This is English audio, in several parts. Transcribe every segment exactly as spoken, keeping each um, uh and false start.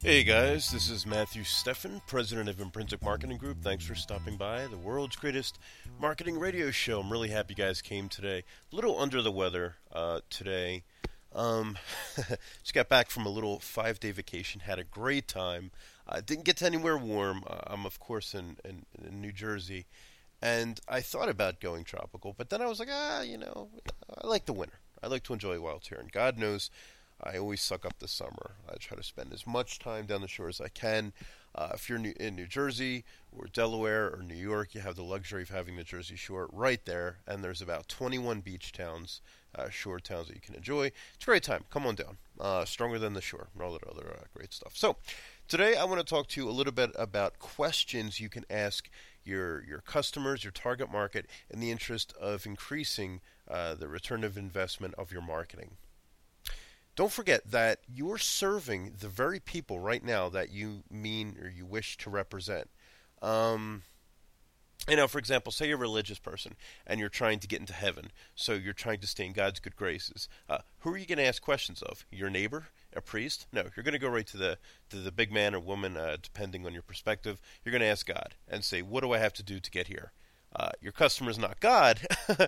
Hey guys, this is Matthew Steffen, president of Intrinsic Marketing Group. Thanks for stopping by the world's greatest marketing radio show. I'm really happy you guys came today. A little under the weather uh, today. Um, just got back from a little five-day vacation. Had a great time. Uh, didn't get to anywhere warm. Uh, I'm, of course, in, in, in New Jersey. And I thought about going tropical, but then I was like, ah, you know, I like the winter. I like to enjoy wild here. And God knows I always suck up the summer. I try to spend as much time down the shore as I can. Uh, if you're in New Jersey or Delaware or New York, you have the luxury of having the Jersey Shore right there, and there's about twenty-one beach towns, uh, shore towns that you can enjoy. It's a great time. Come on down. Uh, stronger than the shore and all that other uh, great stuff. So today I want to talk to you a little bit about questions you can ask your your customers, your target market, in the interest of increasing uh, the return of investment of your marketing. Don't forget that you're serving the very people right now that you mean or you wish to represent. Um, you know, for example, say you're a religious person and you're trying to get into heaven, so you're trying to stay in God's good graces. Uh, who are you going to ask questions of? Your neighbor? A priest? No, you're going to go right to the to the big man or woman, uh, depending on your perspective. You're going to ask God and say, what do I have to do to get here? Uh, your customer is not God,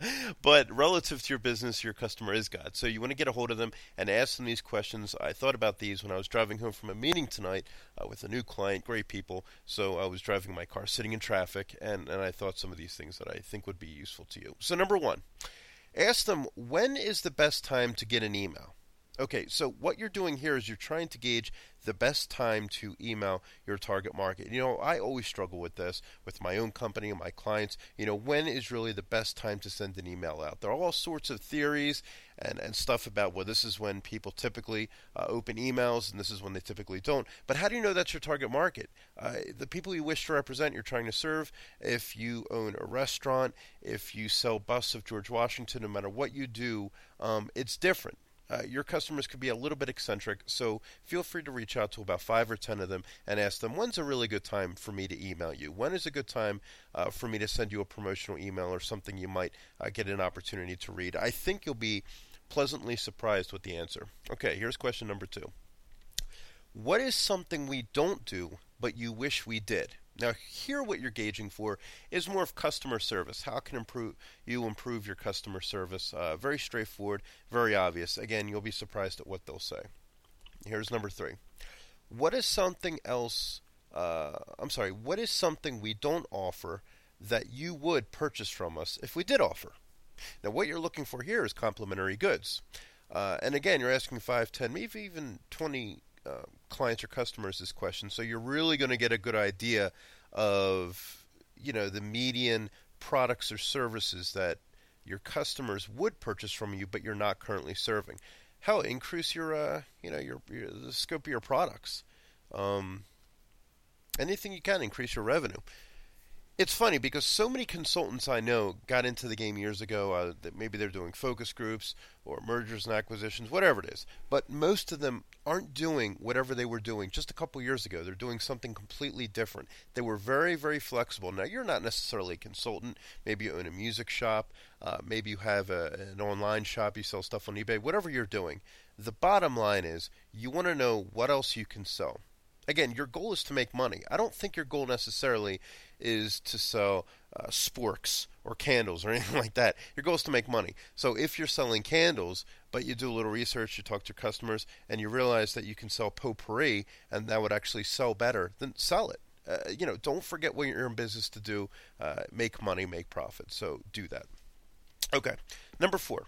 but relative to your business, your customer is God. So you want to get a hold of them and ask them these questions. I thought about these when I was driving home from a meeting tonight uh, with a new client, great people. So I was driving my car, sitting in traffic, and, and I thought some of these things that I think would be useful to you. So number one, ask them, when is the best time to get an email? Okay, so what you're doing here is you're trying to gauge the best time to email your target market. You know, I always struggle with this with my own company and my clients. You know, when is really the best time to send an email out? There are all sorts of theories and, and stuff about, well, this is when people typically uh, open emails and this is when they typically don't. But how do you know that's your target market? Uh, the people you wish to represent, you're trying to serve. If you own a restaurant, if you sell busts of George Washington, no matter what you do, um, it's different. Uh, your customers could be a little bit eccentric, so feel free to reach out to about five or ten of them and ask them, when's a really good time for me to email you? When is a good time uh, for me to send you a promotional email or something you might uh, get an opportunity to read? I think you'll be pleasantly surprised with the answer. Okay, here's question number two. What is something we don't do but you wish we did? Now, here what you're gauging for is more of customer service. How can improve you improve your customer service? Uh, very straightforward, very obvious. Again, you'll be surprised at what they'll say. Here's number three. What is something else, uh, I'm sorry, what is something we don't offer that you would purchase from us if we did offer? Now, what you're looking for here is complementary goods. Uh, and again, you're asking five, ten, maybe even twenty Uh, clients or customers this question, so you're really going to get a good idea of, you know, the median products or services that your customers would purchase from you, but you're not currently serving. Hell, increase your, uh, you know, your, your the scope of your products. Um, anything you can, increase your revenue. It's funny because so many consultants I know got into the game years ago uh, that maybe they're doing focus groups or mergers and acquisitions, whatever it is. But most of them aren't doing whatever they were doing just a couple years ago. They're doing something completely different. They were very, very flexible. Now, you're not necessarily a consultant. Maybe you own a music shop. Uh, maybe you have a, an online shop. You sell stuff on eBay. Whatever you're doing, the bottom line is you want to know what else you can sell. Again, your goal is to make money. I don't think your goal necessarily is to sell uh, sporks or candles or anything like that. Your goal is to make money. So if you're selling candles, but you do a little research, you talk to your customers, and you realize that you can sell potpourri and that would actually sell better, then sell it. Uh, you know, don't forget what you're in business to do. Uh, make money, make profit. So do that. Okay, number four.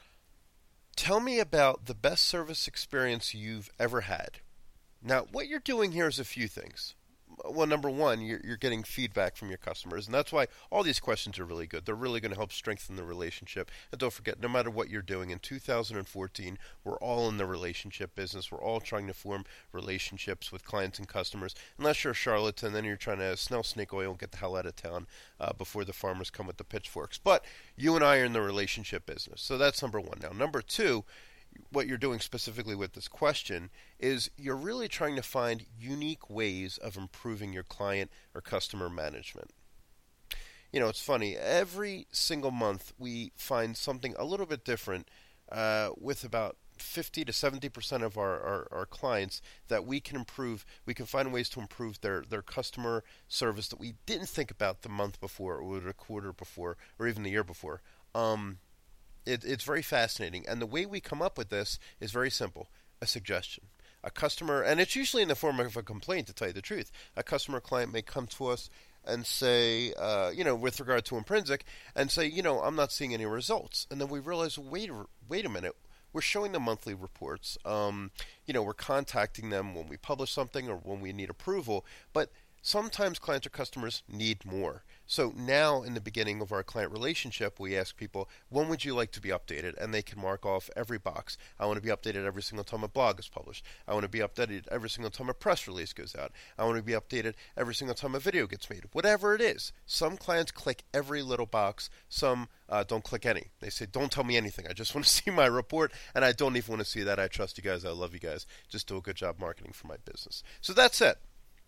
Tell me about the best service experience you've ever had. Now, what you're doing here is a few things. Well, number one, you're, you're getting feedback from your customers, and that's why all these questions are really good. They're really going to help strengthen the relationship. And don't forget, no matter what you're doing, in two thousand fourteen, we're all in the relationship business. We're all trying to form relationships with clients and customers. Unless you're a charlatan, then you're trying to smell snake oil and get the hell out of town uh, before the farmers come with the pitchforks. But you and I are in the relationship business, so that's number one. Now, number two, what you're doing specifically with this question is you're really trying to find unique ways of improving your client or customer management. You know, it's funny. Every single month we find something a little bit different uh, with about fifty to seventy percent of our, our, our clients that we can improve. We can find ways to improve their, their customer service that we didn't think about the month before or the quarter before or even the year before. Um, it, it's very fascinating. And the way we come up with this is very simple. A suggestion. A customer, and it's usually in the form of a complaint, to tell you the truth. A customer client may come to us and say, uh, you know, with regard to Imprinsic, and say, you know, I'm not seeing any results. And then we realize, wait, wait a minute. We're showing them monthly reports. Um, you know, we're contacting them when we publish something or when we need approval. But sometimes clients or customers need more. So now in the beginning of our client relationship, we ask people, when would you like to be updated? And they can mark off every box. I want to be updated every single time a blog is published. I want to be updated every single time a press release goes out. I want to be updated every single time a video gets made. Whatever it is. Some clients click every little box. Some uh, don't click any. They say, don't tell me anything. I just want to see my report, and I don't even want to see that. I trust you guys. I love you guys. Just do a good job marketing for my business. So that's it.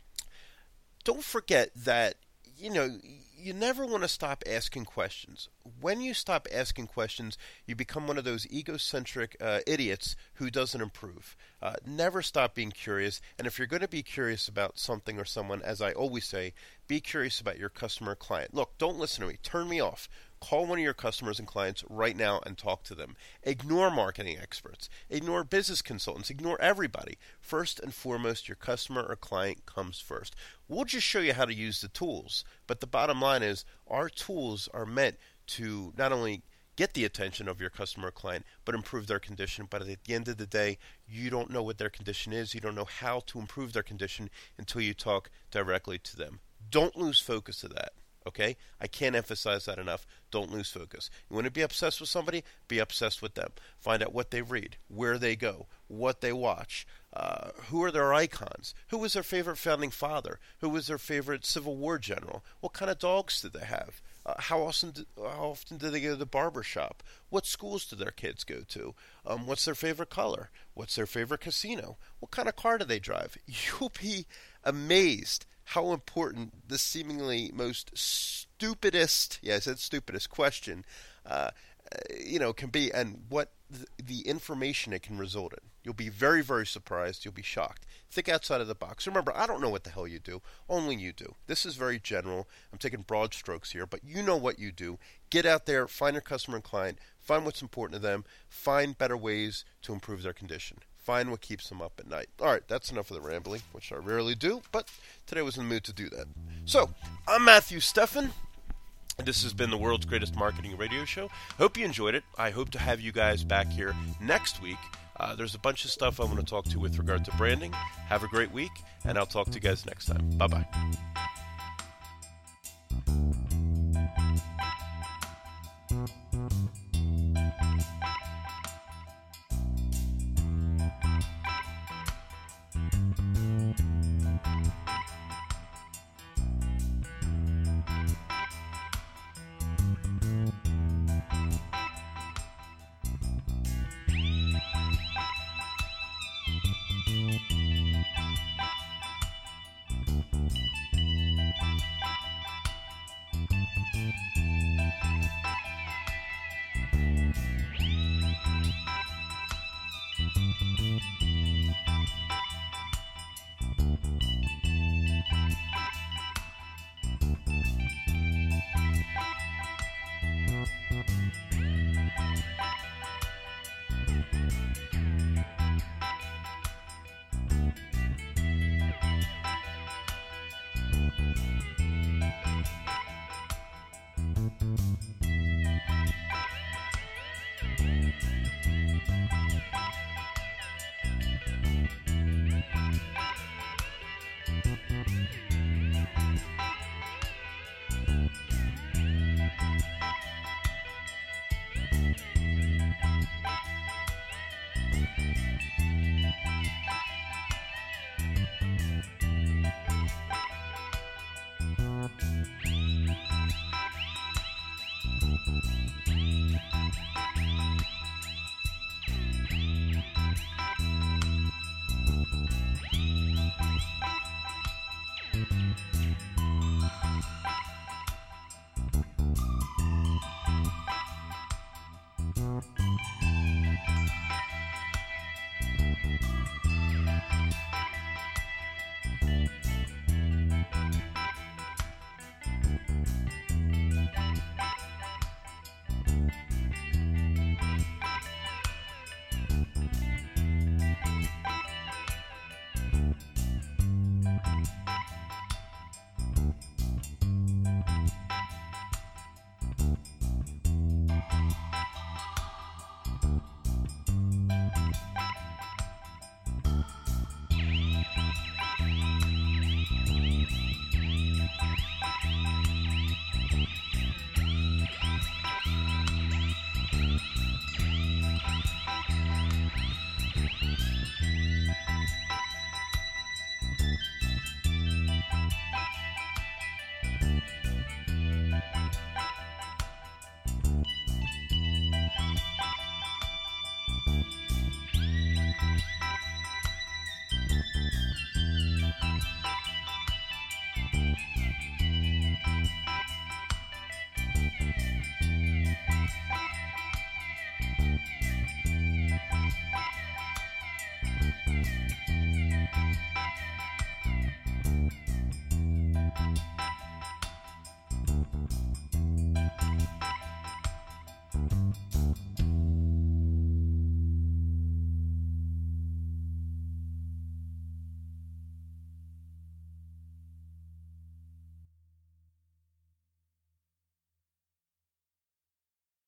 Don't forget that, you know, you never want to stop asking questions. When you stop asking questions, you become one of those egocentric uh, idiots who doesn't improve. Uh, never stop being curious. And if you're going to be curious about something or someone, as I always say, be curious about your customer or client. Look, don't listen to me. Turn me off. Call one of your customers and clients right now and talk to them. Ignore marketing experts. Ignore business consultants. Ignore everybody. First and foremost, your customer or client comes first. We'll just show you how to use the tools. But the bottom line is our tools are meant to not only get the attention of your customer or client, but improve their condition. But at the end of the day, you don't know what their condition is. You don't know how to improve their condition until you talk directly to them. Don't lose focus of that. Okay? I can't emphasize that enough. Don't lose focus. You want to be obsessed with somebody? Be obsessed with them. Find out what they read, where they go, what they watch, uh, who are their icons, who was their favorite founding father, who was their favorite Civil War general, what kind of dogs did they have, uh, how often do, how often do they go to the barber shop, what schools do their kids go to, um, what's their favorite color, what's their favorite casino, what kind of car do they drive. You'll be amazed how important the seemingly most stupidest, yeah, I said stupidest question, uh, you know, can be, and what th- the information it can result in. You'll be very, very surprised. You'll be shocked. Think outside of the box. Remember, I don't know what the hell you do. Only you do. This is very general. I'm taking broad strokes here, but you know what you do. Get out there, find your customer and client, find what's important to them, find better ways to improve their condition. Find what keeps them up at night. All right, that's enough of the rambling, which I rarely do, but today I was in the mood to do that. So, I'm Matthew Steffen. This has been the world's greatest marketing radio show. Hope you enjoyed it. I hope to have you guys back here next week. Uh, there's a bunch of stuff I want to talk to with regard to branding. Have a great week, and I'll talk to you guys next time. Bye-bye.